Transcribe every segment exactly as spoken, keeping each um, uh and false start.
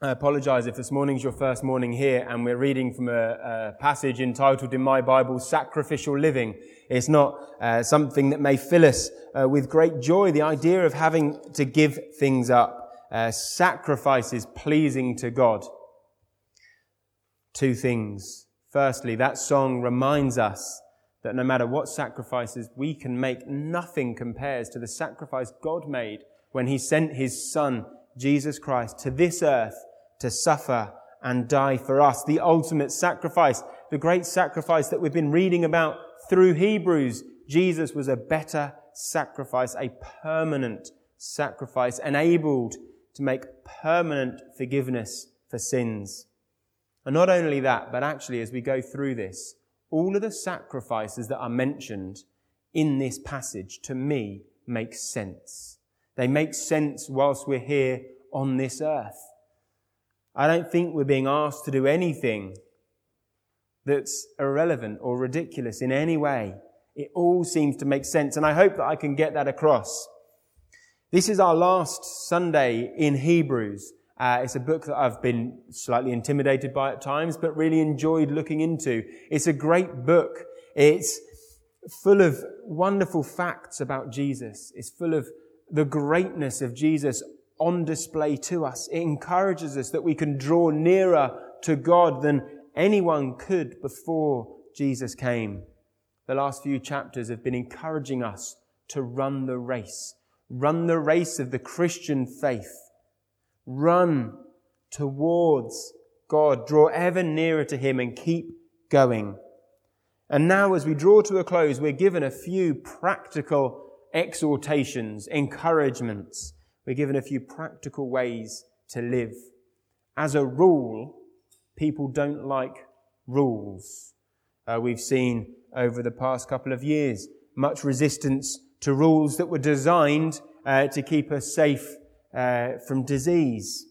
I apologise if this morning's your first morning here and we're reading from a, a passage entitled in my Bible, Sacrificial Living. It's not uh, something that may fill us uh, with great joy, the idea of having to give things up. Uh, sacrifice is pleasing to God. Two things. Firstly, that song reminds us that no matter what sacrifices we can make, nothing compares to the sacrifice God made when he sent his Son, Jesus Christ, to this earth to suffer and die for us. The ultimate sacrifice, the great sacrifice that we've been reading about through Hebrews. Jesus was a better sacrifice, a permanent sacrifice, enabled to make permanent forgiveness for sins. And not only that, but actually as we go through this, all of the sacrifices that are mentioned in this passage, to me, make sense. They make sense whilst we're here on this earth. I don't think we're being asked to do anything that's irrelevant or ridiculous in any way. It all seems to make sense, and I hope that I can get that across. This is our last Sunday in Hebrews. Uh, it's a book that I've been slightly intimidated by at times, but really enjoyed looking into. It's a great book. It's full of wonderful facts about Jesus. It's full of the greatness of Jesus on display to us. It encourages us that we can draw nearer to God than anyone could before Jesus came. The last few chapters have been encouraging us to run the race. Run the race of the Christian faith. Run towards God. Draw ever nearer to him and keep going. And now as we draw to a close, we're given a few practical exhortations, encouragements. We're given a few practical ways to live. As a rule, people don't like rules. Uh, we've seen over the past couple of years much resistance to rules that were designed uh, to keep us safe uh, from disease.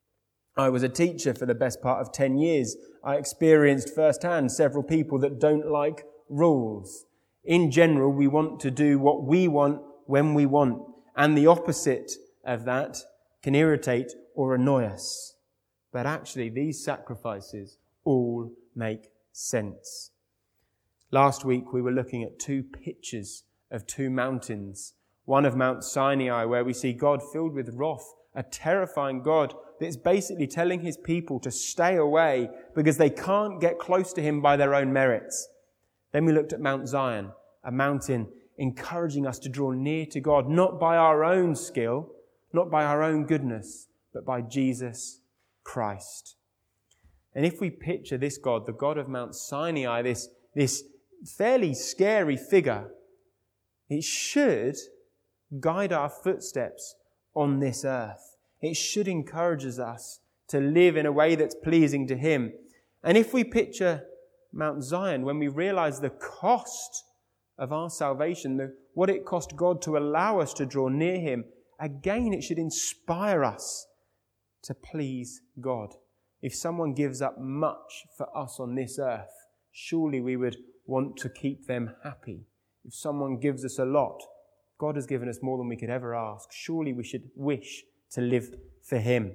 I was a teacher for the best part of ten years. I experienced firsthand several people that don't like rules. In general, we want to do what we want when we want, and the opposite of that can irritate or annoy us. But actually, these sacrifices all make sense. Last week, we were looking at two pictures of two mountains. One of Mount Sinai, where we see God filled with wrath, a terrifying God that's basically telling his people to stay away because they can't get close to him by their own merits. Then we looked at Mount Zion, a mountain encouraging us to draw near to God, not by our own skill, not by our own goodness, but by Jesus Christ. And if we picture this God, the God of Mount Sinai, this, this fairly scary figure, it should guide our footsteps on this earth. It should encourage us to live in a way that's pleasing to him. And if we picture Mount Zion, when we realize the cost of our salvation, the, what it cost God to allow us to draw near him, again, it should inspire us to please God. If someone gives up much for us on this earth, surely we would want to keep them happy. If someone gives us a lot, God has given us more than we could ever ask. Surely we should wish to live for him.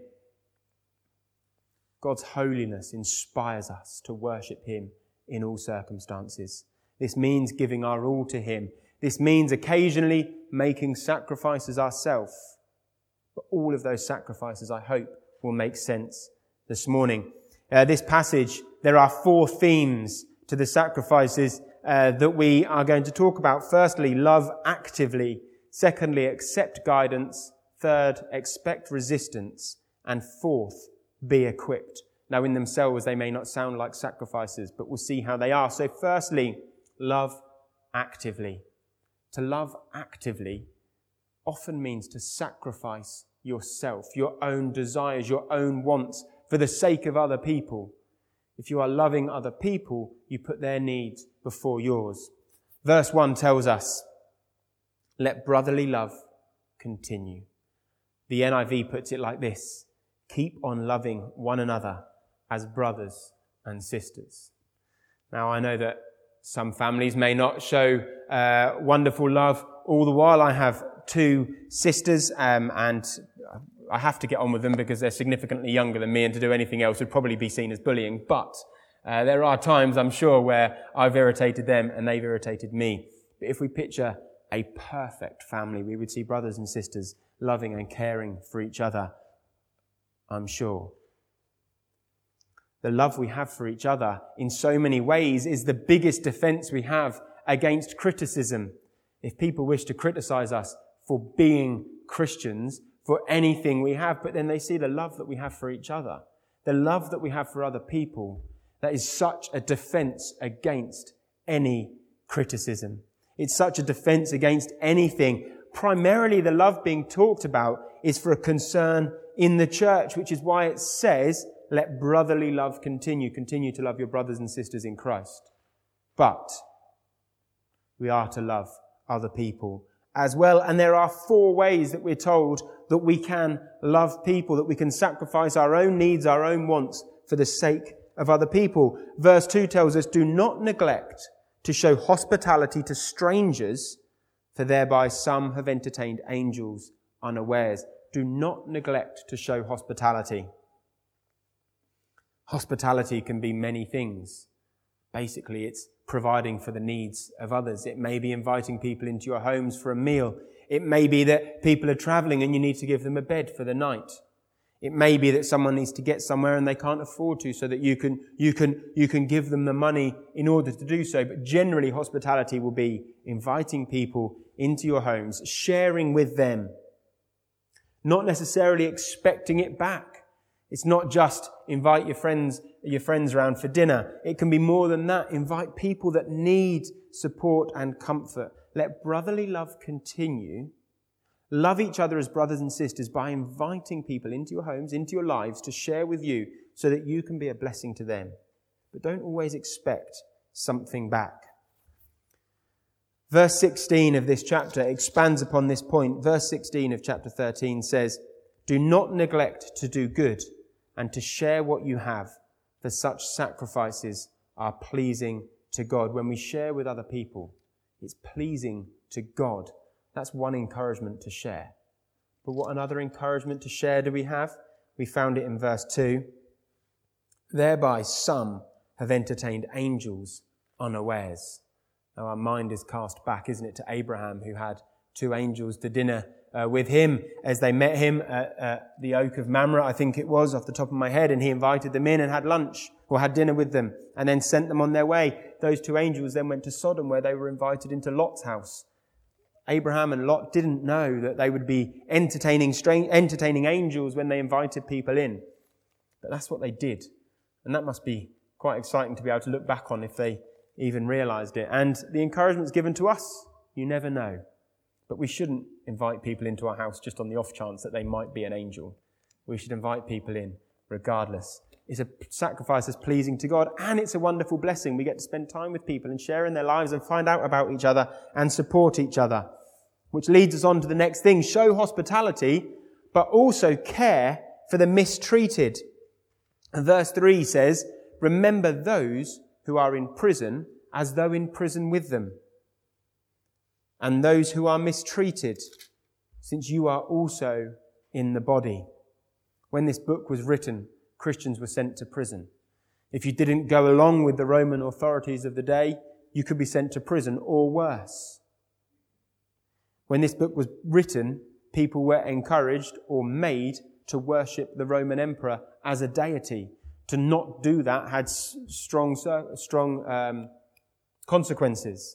God's holiness inspires us to worship him in all circumstances. This means giving our all to him. This means occasionally making sacrifices ourselves. But all of those sacrifices, I hope, will make sense this morning. Uh, this passage, there are four themes to the sacrifices uh, that we are going to talk about. Firstly, love actively. Secondly, accept guidance. Third, expect resistance. And fourth, be equipped. Now, in themselves, they may not sound like sacrifices, but we'll see how they are. So firstly, love actively. To love actively often means to sacrifice yourself, your own desires, your own wants for the sake of other people. If you are loving other people, you put their needs before yours. Verse one tells us, let brotherly love continue. The N I V puts it like this, keep on loving one another as brothers and sisters. Now, I know that some families may not show uh, wonderful love all the while. I have two sisters, um, and I have to get on with them because they're significantly younger than me, and to do anything else would probably be seen as bullying. But uh, there are times, I'm sure, where I've irritated them and they've irritated me. But if we picture a perfect family, we would see brothers and sisters loving and caring for each other, I'm sure. The love we have for each other in so many ways is the biggest defense we have against criticism. If people wish to criticize us for being Christians, for anything we have, but then they see the love that we have for each other, the love that we have for other people, that is such a defense against any criticism. It's such a defense against anything. Primarily, the love being talked about is for a concern in the church, which is why it says, let brotherly love continue. Continue to love your brothers and sisters in Christ. But we are to love other people as well. And there are four ways that we're told that we can love people, that we can sacrifice our own needs, our own wants for the sake of other people. Verse two tells us, do not neglect to show hospitality to strangers, for thereby some have entertained angels unawares. Do not neglect to show hospitality. Hospitality can be many things. Basically, it's providing for the needs of others. It may be inviting people into your homes for a meal. It may be that people are travelling and you need to give them a bed for the night. It may be that someone needs to get somewhere and they can't afford to, so that you can, you can, you can give them the money in order to do so. But generally, hospitality will be inviting people into your homes, sharing with them, not necessarily expecting it back. It's not just invite your friends, your friends around for dinner. It can be more than that. Invite people that need support and comfort. Let brotherly love continue. Love each other as brothers and sisters by inviting people into your homes, into your lives, to share with you so that you can be a blessing to them. But don't always expect something back. Verse sixteen of this chapter expands upon this point. Verse sixteen of chapter thirteen says, do not neglect to do good and to share what you have, for such sacrifices are pleasing to God. When we share with other people, it's pleasing to God. That's one encouragement to share. But what another encouragement to share do we have? We found it in verse two. Thereby some have entertained angels unawares. Now our mind is cast back, isn't it, to Abraham, who had two angels to dinner uh, with him as they met him at uh, the Oak of Mamre, I think it was, off the top of my head, and he invited them in and had lunch or had dinner with them and then sent them on their way. Those two angels then went to Sodom, where they were invited into Lot's house. Abraham and Lot didn't know that they would be entertaining strange, entertaining angels when they invited people in. But that's what they did. And that must be quite exciting to be able to look back on if they even realized it. And the encouragement's given to us. You never know. But we shouldn't invite people into our house just on the off chance that they might be an angel. We should invite people in regardless. It's a sacrifice that's pleasing to God, and it's a wonderful blessing. We get to spend time with people and share in their lives and find out about each other and support each other. Which leads us on to the next thing. Show hospitality, but also care for the mistreated. And verse three says, remember those who are in prison as though in prison with them, and those who are mistreated, since you are also in the body. When this book was written, Christians were sent to prison. If you didn't go along with the Roman authorities of the day, you could be sent to prison or worse. When this book was written, people were encouraged or made to worship the Roman emperor as a deity. To not do that had strong, strong um, consequences.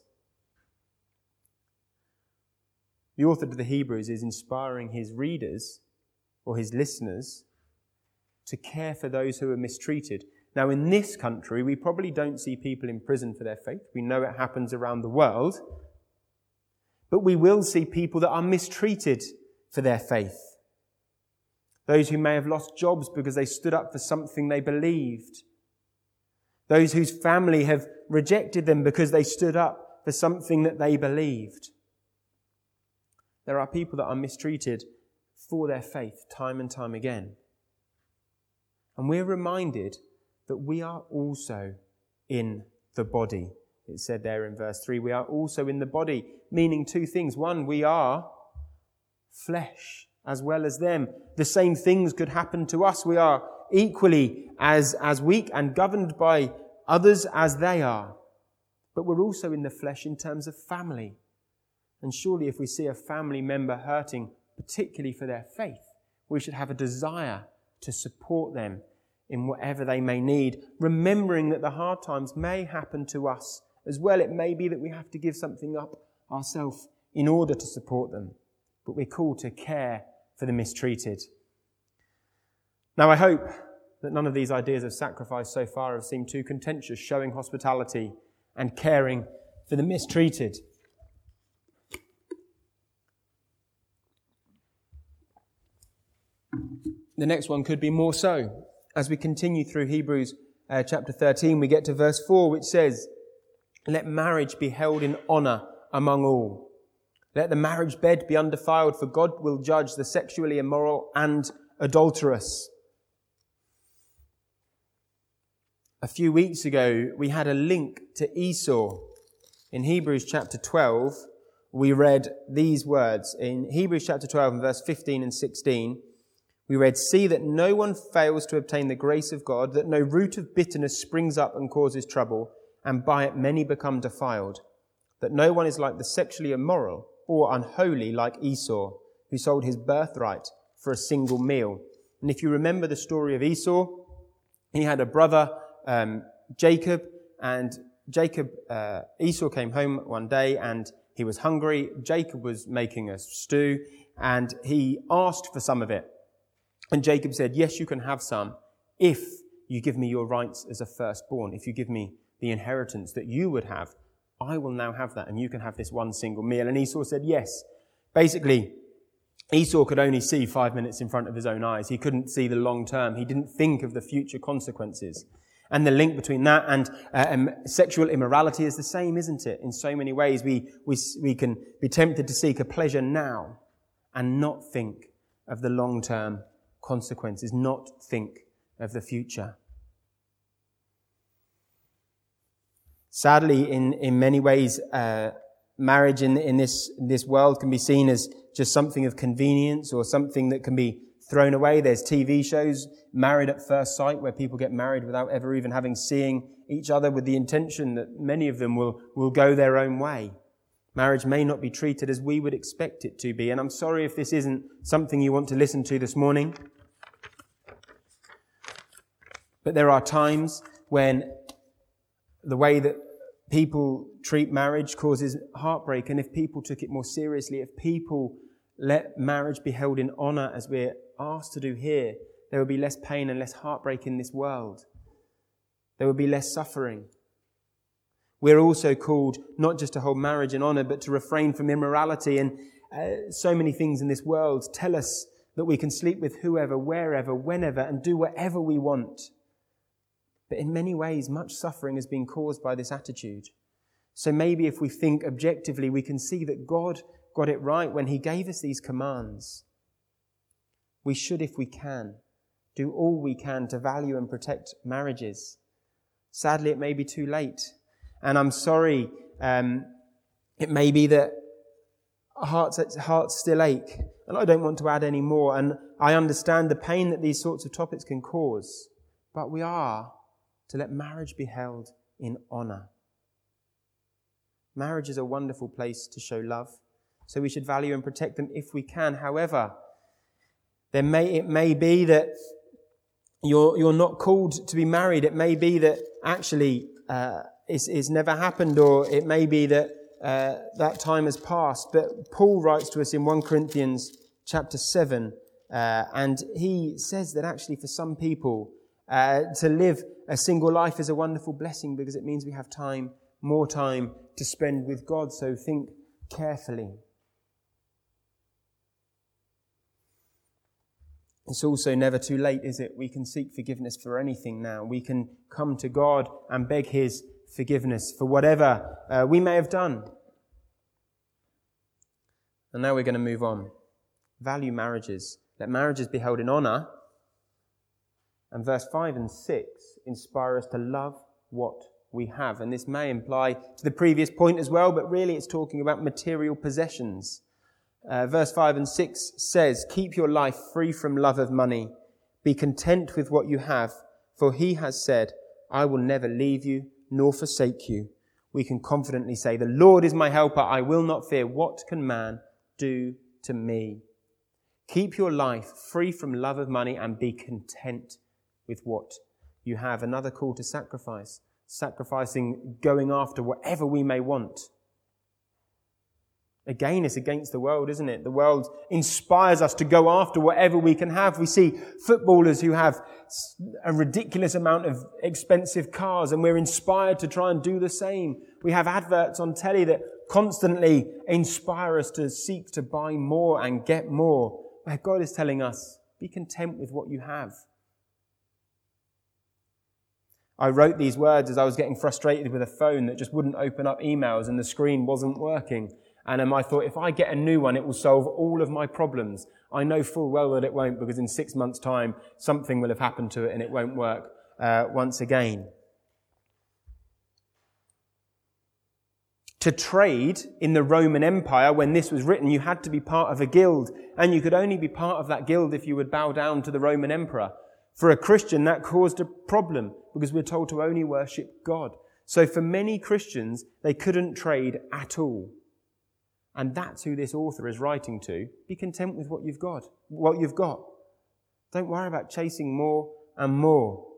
The author to the Hebrews is inspiring his readers or his listeners to care for those who are mistreated. Now, in this country, we probably don't see people in prison for their faith. We know it happens around the world. But we will see people that are mistreated for their faith. Those who may have lost jobs because they stood up for something they believed. Those whose family have rejected them because they stood up for something that they believed. There are people that are mistreated for their faith time and time again. And we're reminded that we are also in the body. It said there in verse three, we are also in the body, meaning two things. One, we are flesh as well as them. The same things could happen to us. We are equally as, as weak and governed by others as they are. But we're also in the flesh in terms of family. And surely if we see a family member hurting, particularly for their faith, we should have a desire to support them in whatever they may need, remembering that the hard times may happen to us as well. It may be that we have to give something up ourselves in order to support them. But we're called to care for the mistreated. Now, I hope that none of these ideas of sacrifice so far have seemed too contentious, showing hospitality and caring for the mistreated. The next one could be more so. As we continue through Hebrews uh, chapter thirteen, we get to verse four, which says, "Let marriage be held in honour among all. Let the marriage bed be undefiled, for God will judge the sexually immoral and adulterous." A few weeks ago, we had a link to Esau. In Hebrews chapter twelve, we read these words. In Hebrews chapter twelve and verse fifteen and sixteen, we read, "See that no one fails to obtain the grace of God, that no root of bitterness springs up and causes trouble, and by it many become defiled. That no one is like the sexually immoral or unholy like Esau, who sold his birthright for a single meal." And if you remember the story of Esau, he had a brother, um, Jacob, and Jacob, uh, Esau came home one day and he was hungry. Jacob was making a stew and he asked for some of it. And Jacob said, "Yes, you can have some if you give me your rights as a firstborn. If you give me the inheritance that you would have, I will now have that and you can have this one single meal." And Esau said yes. Basically, Esau could only see five minutes in front of his own eyes. He couldn't see the long term. He didn't think of the future consequences. And the link between that and uh, um, sexual immorality is the same, isn't it? In so many ways, we, we, we can be tempted to seek a pleasure now and not think of the long-term consequences, not think of the future. Sadly, in, in many ways, uh, marriage in, in this, in this world can be seen as just something of convenience or something that can be thrown away. There's T V shows, Married at First Sight, where people get married without ever even having seeing each other, with the intention that many of them will, will go their own way. Marriage may not be treated as we would expect it to be. And I'm sorry if this isn't something you want to listen to this morning. But there are times when the way that people treat marriage causes heartbreak. And if people took it more seriously, if people let marriage be held in honour as we're asked to do here, there would be less pain and less heartbreak in this world. There would be less suffering. We're also called not just to hold marriage in honour, but to refrain from immorality. And uh, so many things in this world tell us that we can sleep with whoever, wherever, whenever, and do whatever we want. But in many ways, much suffering has been caused by this attitude. So maybe if we think objectively, we can see that God got it right when he gave us these commands. We should, if we can, do all we can to value and protect marriages. Sadly, it may be too late. And I'm sorry, um, it may be that hearts, hearts still ache. And I don't want to add any more. And I understand the pain that these sorts of topics can cause. But we are to let marriage be held in honour. Marriage is a wonderful place to show love, so we should value and protect them if we can. However, there may it may be that you're you're not called to be married. It may be that actually uh, it's, it's never happened, or it may be that uh, that time has passed. But Paul writes to us in First Corinthians chapter seven, uh, and he says that actually for some people, Uh, to live a single life is a wonderful blessing because it means we have time, more time to spend with God. So think carefully. It's also never too late, is it? We can seek forgiveness for anything now. We can come to God and beg his forgiveness for whatever uh, we may have done. And now we're going to move on. Value marriages. Let marriages be held in honour. And verse five and six inspire us to love what we have. And this may imply to the previous point as well, but really it's talking about material possessions. Uh, verse five and six says, keep your life free from love of money. Be content with what you have, for he has said, I will never leave you nor forsake you. We can confidently say, the Lord is my helper. I will not fear. What can man do to me? Keep your life free from love of money and be content with what you have. Another call to sacrifice. Sacrificing, going after whatever we may want. Again, it's against the world, isn't it? The world inspires us to go after whatever we can have. We see footballers who have a ridiculous amount of expensive cars, and we're inspired to try and do the same. We have adverts on telly that constantly inspire us to seek to buy more and get more, where God is telling us, be content with what you have. I wrote these words as I was getting frustrated with a phone that just wouldn't open up emails and the screen wasn't working. And um, I thought, if I get a new one, it will solve all of my problems. I know full well that it won't, because in six months' time, something will have happened to it and it won't work uh, once again. To trade in the Roman Empire, when this was written, you had to be part of a guild. And you could only be part of that guild if you would bow down to the Roman emperor. For a Christian, that caused a problem, because we're told to only worship God. So for many Christians, they couldn't trade at all. And that's who this author is writing to. Be content with what you've got. What you've got. Don't worry about chasing more and more.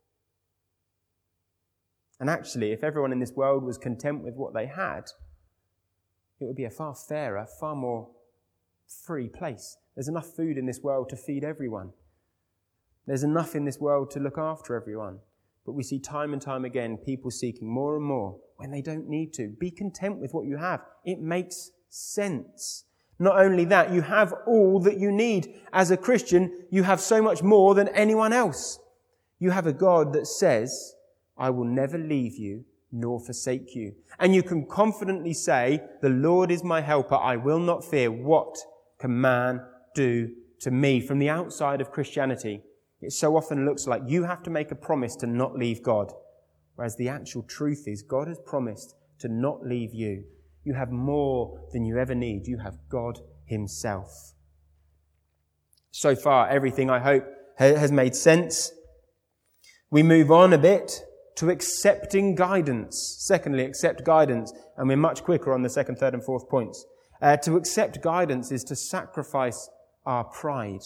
And actually, if everyone in this world was content with what they had, it would be a far fairer, far more free place. There's enough food in this world to feed everyone. There's enough in this world to look after everyone. But we see time and time again people seeking more and more when they don't need to. Be content with what you have. It makes sense. Not only that, you have all that you need. As a Christian, you have so much more than anyone else. You have a God that says, I will never leave you nor forsake you. And you can confidently say, the Lord is my helper. I will not fear. What can man do to me? From the outside of Christianity, it so often looks like you have to make a promise to not leave God. Whereas the actual truth is God has promised to not leave you. You have more than you ever need. You have God himself. So far, everything, I hope, has made sense. We move on a bit to accepting guidance. Secondly, accept guidance. And we're much quicker on the second, third, and fourth points. Uh, to accept guidance is to sacrifice our pride.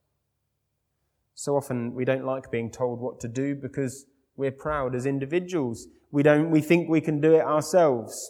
So often we don't like being told what to do because we're proud as individuals. We don't, we think we can do it ourselves.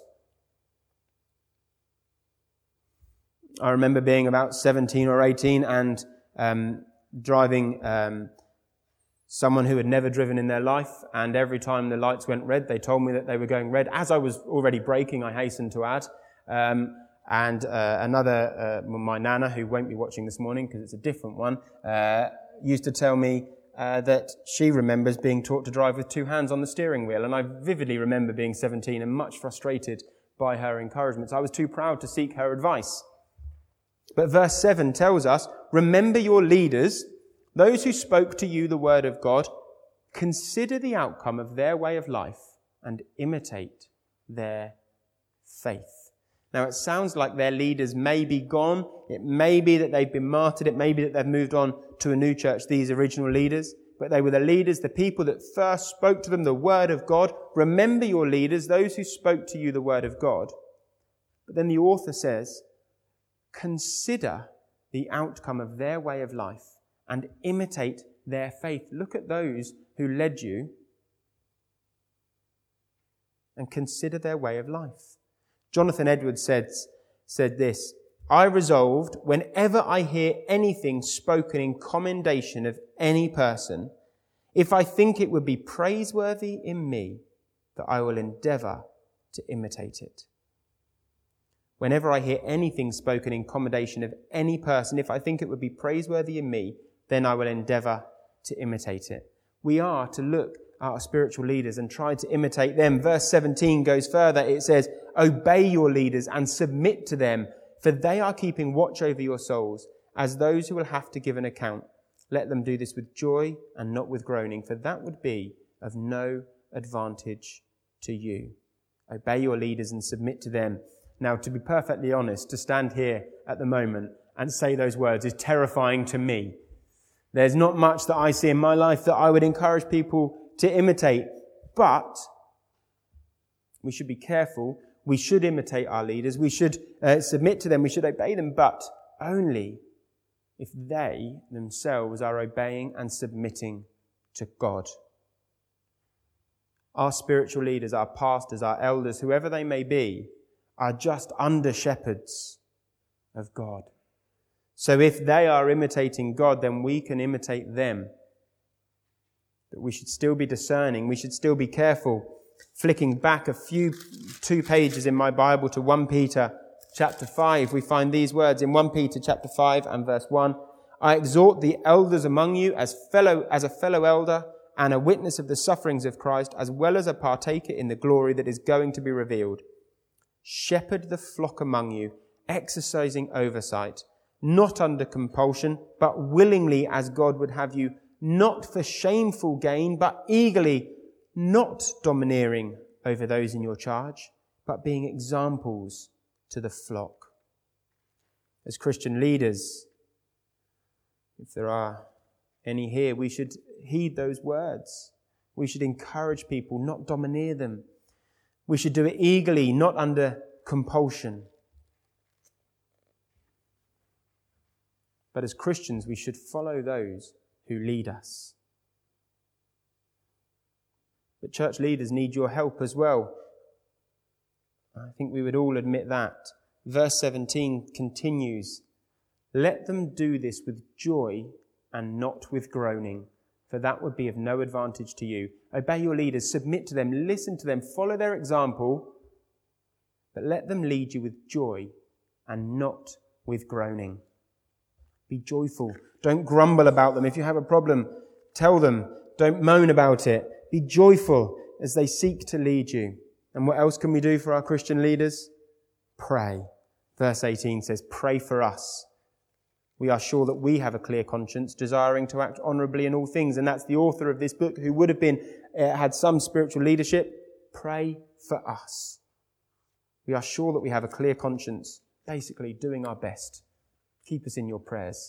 I remember being about seventeen or eighteen and um, driving um, someone who had never driven in their life, and every time the lights went red, they told me that they were going red. As I was already braking, I hasten to add. Um, and uh, another, uh, my nana, who won't be watching this morning because it's a different one, uh, used to tell me uh, that she remembers being taught to drive with two hands on the steering wheel. And I vividly remember being seventeen and much frustrated by her encouragements. I was too proud to seek her advice. But verse seven tells us, remember your leaders, those who spoke to you the word of God, consider the outcome of their way of life and imitate their faith. Now, it sounds like their leaders may be gone. It may be that they've been martyred. It may be that they've moved on to a new church, these original leaders. But they were the leaders, the people that first spoke to them the word of God. Remember your leaders, those who spoke to you the word of God. But then the author says, consider the outcome of their way of life and imitate their faith. Look at those who led you and consider their way of life. Jonathan Edwards said, said this, I resolved, whenever I hear anything spoken in commendation of any person, if I think it would be praiseworthy in me, that I will endeavour to imitate it. Whenever I hear anything spoken in commendation of any person, if I think it would be praiseworthy in me, then I will endeavour to imitate it. We are to look at our spiritual leaders and try to imitate them. Verse seventeen goes further. It says, obey your leaders and submit to them, for they are keeping watch over your souls, as those who will have to give an account. Let them do this with joy and not with groaning, for that would be of no advantage to you. Obey your leaders and submit to them. Now, to be perfectly honest, to stand here at the moment and say those words is terrifying to me. There's not much that I see in my life that I would encourage people to imitate, but we should be careful. We should imitate our leaders. We should uh, submit to them. We should obey them, but only if they themselves are obeying and submitting to God. Our spiritual leaders, our pastors, our elders, whoever they may be, are just under shepherds of God. So if they are imitating God, then we can imitate them. But we should still be discerning. We should still be careful. Flicking back a few, two pages in my Bible to First Peter chapter five, we find these words in First Peter chapter five and verse one. I exhort the elders among you as fellow, as a fellow elder and a witness of the sufferings of Christ, as well as a partaker in the glory that is going to be revealed. Shepherd the flock among you, exercising oversight, not under compulsion, but willingly as God would have you, not for shameful gain, but eagerly, not domineering over those in your charge, but being examples to the flock. As Christian leaders, if there are any here, we should heed those words. We should encourage people, not domineer them. We should do it eagerly, not under compulsion. But as Christians, we should follow those who lead us. But church leaders need your help as well. I think we would all admit that. Verse seventeen continues, let them do this with joy and not with groaning, for that would be of no advantage to you. Obey your leaders, submit to them, listen to them, follow their example, but let them lead you with joy and not with groaning. Be joyful. Don't grumble about them. If you have a problem, tell them. Don't moan about it. Be joyful as they seek to lead you. And what else can we do for our Christian leaders? Pray. Verse eighteen says, pray for us. We are sure that we have a clear conscience, desiring to act honourably in all things. And that's the author of this book, who would have been, uh, had some spiritual leadership. Pray for us. We are sure that we have a clear conscience, basically doing our best. Keep us in your prayers.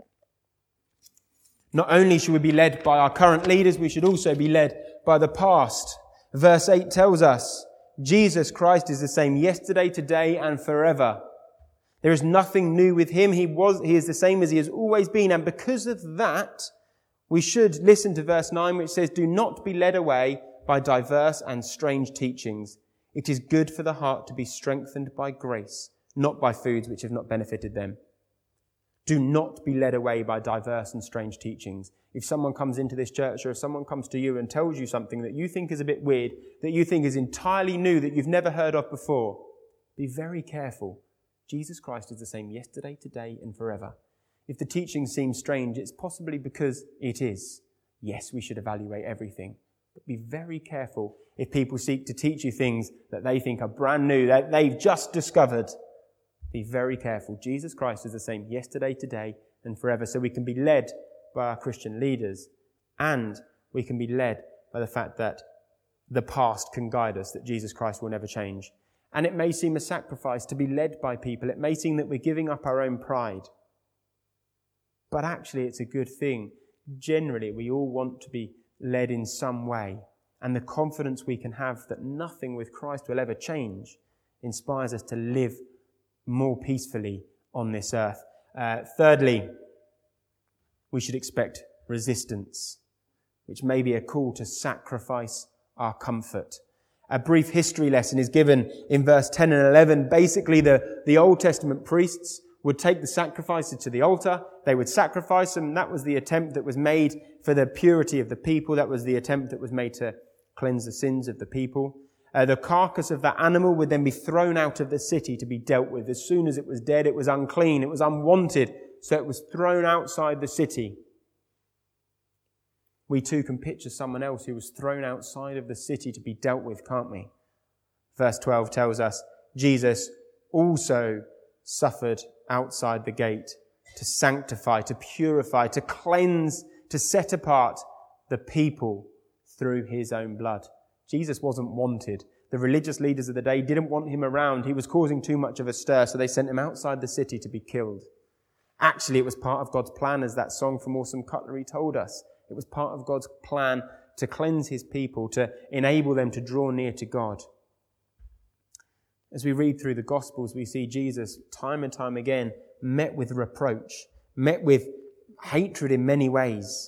Not only should we be led by our current leaders, we should also be led by the past. Verse eight tells us, Jesus Christ is the same yesterday, today, and forever. There is nothing new with him. He was, he is the same as he has always been. And because of that, we should listen to verse nine, which says, do not be led away by diverse and strange teachings. It is good for the heart to be strengthened by grace, not by foods which have not benefited them. Do not be led away by diverse and strange teachings. If someone comes into this church, or if someone comes to you and tells you something that you think is a bit weird, that you think is entirely new, that you've never heard of before, be very careful. Jesus Christ is the same yesterday, today, and forever. If the teaching seems strange, it's possibly because it is. Yes, we should evaluate everything. But be very careful if people seek to teach you things that they think are brand new, that they've just discovered. Be very careful. Jesus Christ is the same yesterday, today, and forever. So we can be led by our Christian leaders, and we can be led by the fact that the past can guide us, that Jesus Christ will never change. And it may seem a sacrifice to be led by people. It may seem that we're giving up our own pride. But actually, it's a good thing. Generally, we all want to be led in some way. And the confidence we can have that nothing with Christ will ever change inspires us to live more peacefully on this earth. Uh, thirdly, we should expect resistance, which may be a call to sacrifice our comfort. A brief history lesson is given in verse ten and eleven. Basically, the, the Old Testament priests would take the sacrifices to the altar. They would sacrifice them. That was the attempt that was made for the purity of the people. That was the attempt that was made to cleanse the sins of the people. Uh, the carcass of that animal would then be thrown out of the city to be dealt with. As soon as it was dead, it was unclean, it was unwanted, so it was thrown outside the city. We too can picture someone else who was thrown outside of the city to be dealt with, can't we? Verse twelve tells us, Jesus also suffered outside the gate to sanctify, to purify, to cleanse, to set apart the people through his own blood. Jesus wasn't wanted. The religious leaders of the day didn't want him around. He was causing too much of a stir, so they sent him outside the city to be killed. Actually, it was part of God's plan, as that song from Awesome Cutlery told us. It was part of God's plan to cleanse his people, to enable them to draw near to God. As we read through the Gospels, we see Jesus time and time again met with reproach, met with hatred in many ways,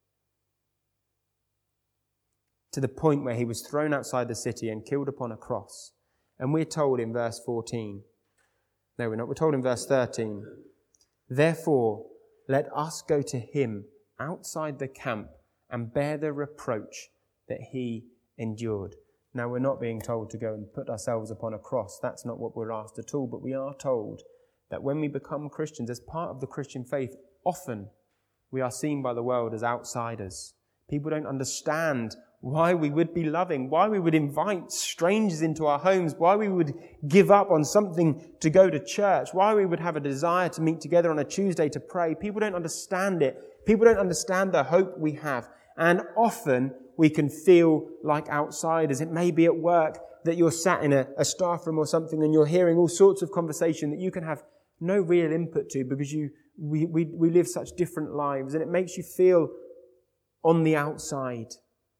to the point where he was thrown outside the city and killed upon a cross. And we're told in verse fourteen, no, we're not, we're told in verse thirteen, therefore, let us go to him outside the camp and bear the reproach that he endured. Now, we're not being told to go and put ourselves upon a cross. That's not what we're asked at all. But we are told that when we become Christians, as part of the Christian faith, often we are seen by the world as outsiders. People don't understand why we would be loving, why we would invite strangers into our homes, why we would give up on something to go to church, why we would have a desire to meet together on a Tuesday to pray. People don't understand it. People don't understand the hope we have. And often we can feel like outsiders. It may be at work that you're sat in a, a staff room or something and you're hearing all sorts of conversation that you can have no real input to because you we, we, we live such different lives, and it makes you feel on the outside.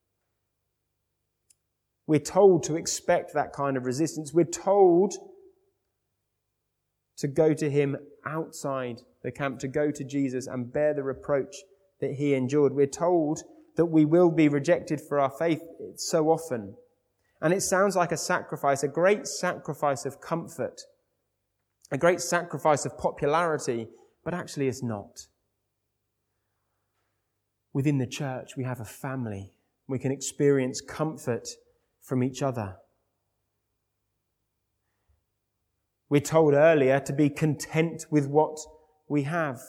We're told to expect that kind of resistance. We're told to go to him outside the camp, to go to Jesus and bear the reproach that he endured. We're told that we will be rejected for our faith so often. And it sounds like a sacrifice, a great sacrifice of comfort, a great sacrifice of popularity, but actually it's not. Within the church, we have a family. We can experience comfort from each other. We're told earlier to be content with what we have.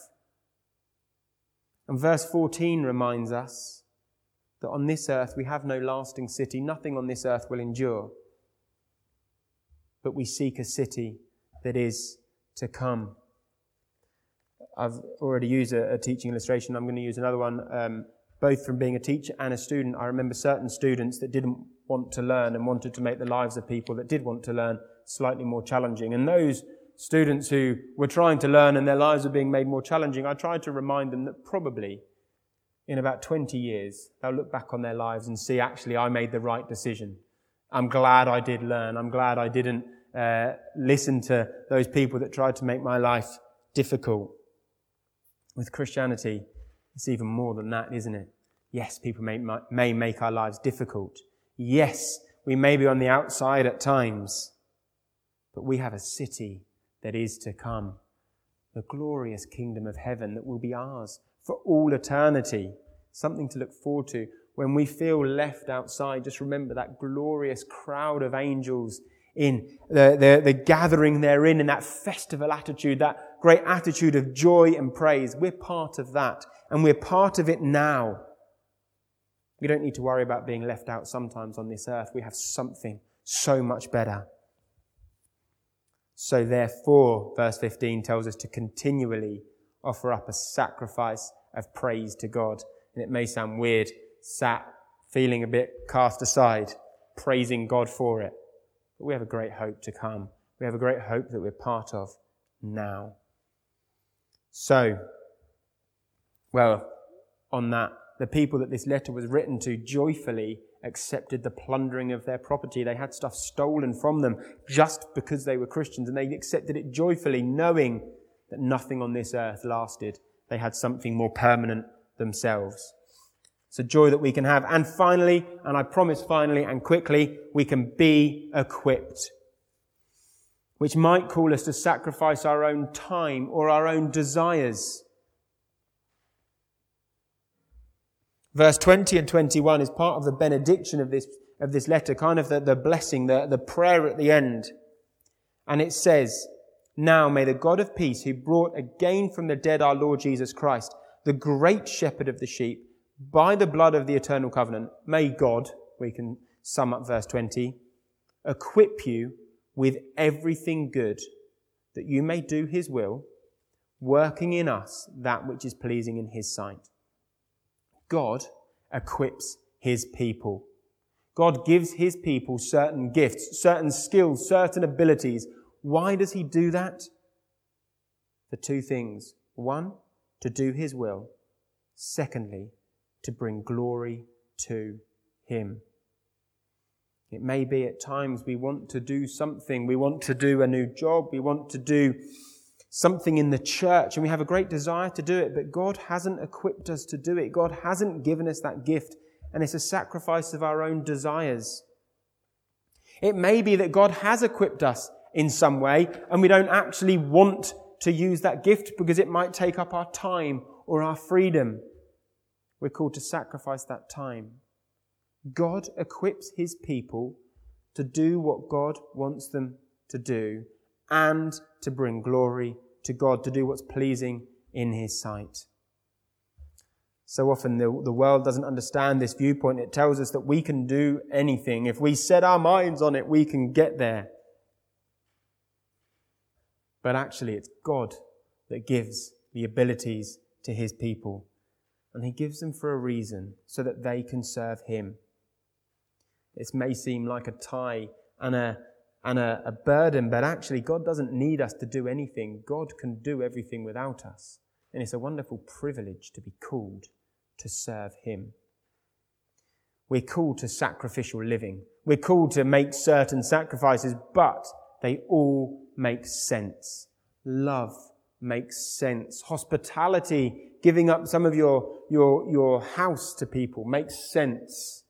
And verse fourteen reminds us that on this earth we have no lasting city. Nothing on this earth will endure. But we seek a city that is to come. I've already used a, a teaching illustration. I'm going to use another one, um, both from being a teacher and a student. I remember certain students that didn't want to learn and wanted to make the lives of people that did want to learn slightly more challenging. And those students who were trying to learn and their lives were being made more challenging, I tried to remind them that probably in about twenty years, they'll look back on their lives and see, actually, I made the right decision. I'm glad I did learn. I'm glad I didn't uh, listen to those people that tried to make my life difficult. With Christianity, it's even more than that, isn't it? Yes, people may, may make our lives difficult. Yes, we may be on the outside at times, but we have a city that is to come. The glorious kingdom of heaven that will be ours for all eternity. Something to look forward to. When we feel left outside, just remember that glorious crowd of angels in the, the, the gathering therein, and that festival attitude, that great attitude of joy and praise. We're part of that, and we're part of it now. We don't need to worry about being left out sometimes on this earth. We have something so much better. So therefore, verse fifteen tells us to continually offer up a sacrifice of praise to God. And it may sound weird, sat, feeling a bit cast aside, praising God for it. But we have a great hope to come. We have a great hope that we're part of now. So, well, on that, the people that this letter was written to joyfully accepted the plundering of their property. They had stuff stolen from them just because they were Christians, and they accepted it joyfully, knowing that nothing on this earth lasted. They had something more permanent themselves. It's a joy that we can have. And finally, and I promise finally and quickly, we can be equipped, which might call us to sacrifice our own time or our own desires. Verse twenty and twenty-one is part of the benediction of this, of this letter, kind of the, the blessing, the, the prayer at the end. And it says, now may the God of peace, who brought again from the dead our Lord Jesus Christ, the great shepherd of the sheep, by the blood of the eternal covenant, may God, we can sum up verse twenty, equip you with everything good, that you may do his will, working in us that which is pleasing in his sight. God equips his people. God gives his people certain gifts, certain skills, certain abilities. Why does he do that? For two things. One, to do his will. Secondly, to bring glory to him. It may be at times we want to do something. We want to do a new job. We want to do something in the church, and we have a great desire to do it, but God hasn't equipped us to do it. God hasn't given us that gift, and it's a sacrifice of our own desires. It may be that God has equipped us in some way, and we don't actually want to use that gift because it might take up our time or our freedom. We're called to sacrifice that time. God equips his people to do what God wants them to do and to bring glory to God, to do what's pleasing in his sight. So often the, the world doesn't understand this viewpoint. It tells us that we can do anything. If we set our minds on it, we can get there. But actually, it's God that gives the abilities to his people. And he gives them for a reason, so that they can serve him. This may seem like a tie and a and a, a burden, but actually God doesn't need us to do anything. God can do everything without us. And it's a wonderful privilege to be called to serve him. We're called to sacrificial living. We're called to make certain sacrifices, but they all make sense. Love makes sense. Hospitality, giving up some of your, your, your house to people, makes sense.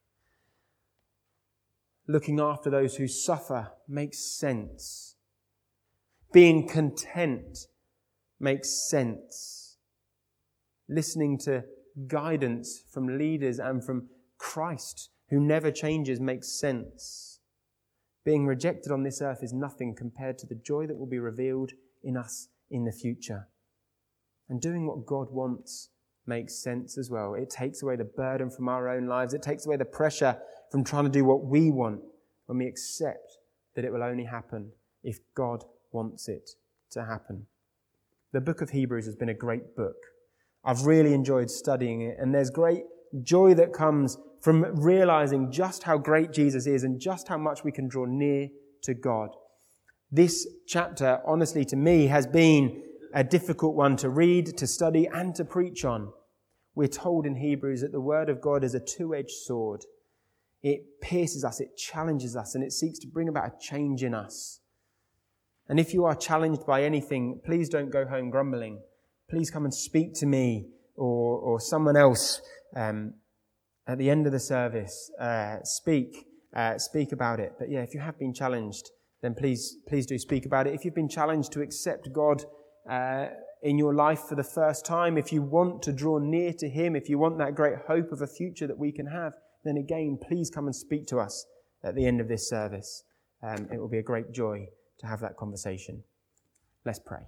Looking after those who suffer makes sense. Being content makes sense. Listening to guidance from leaders and from Christ, who never changes, makes sense. Being rejected on this earth is nothing compared to the joy that will be revealed in us in the future. And doing what God wants makes sense as well. It takes away the burden from our own lives. It takes away the pressure from trying to do what we want, when we accept that it will only happen if God wants it to happen. The book of Hebrews has been a great book. I've really enjoyed studying it, and there's great joy that comes from realizing just how great Jesus is and just how much we can draw near to God. This chapter, honestly, to me, has been a difficult one to read, to study, and to preach on. We're told in Hebrews that the word of God is a two-edged sword. It pierces us, it challenges us, and it seeks to bring about a change in us. And if you are challenged by anything, please don't go home grumbling. Please come and speak to me or, or someone else um, at the end of the service. Uh, speak, uh, speak about it. But yeah, if you have been challenged, then please, please do speak about it. If you've been challenged to accept God uh, in your life for the first time, if you want to draw near to him, if you want that great hope of a future that we can have, then again, please come and speak to us at the end of this service. Um, it will be a great joy to have that conversation. Let's pray.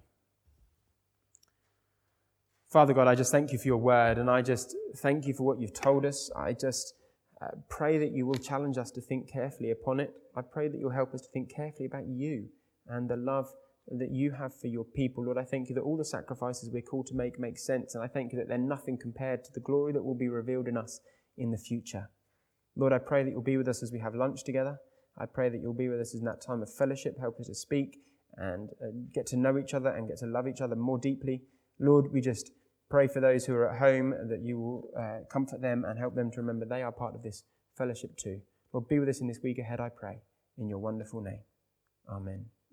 Father God, I just thank you for your word, and I just thank you for what you've told us. I just uh, pray that you will challenge us to think carefully upon it. I pray that you'll help us to think carefully about you and the love that you have for your people. Lord, I thank you that all the sacrifices we're called to make make sense, and I thank you that they're nothing compared to the glory that will be revealed in us in the future. Lord, I pray that you'll be with us as we have lunch together. I pray that you'll be with us in that time of fellowship, help us to speak and uh, get to know each other and get to love each other more deeply. Lord, we just pray for those who are at home, that you will uh, comfort them and help them to remember they are part of this fellowship too. Lord, be with us in this week ahead, I pray, in your wonderful name. Amen.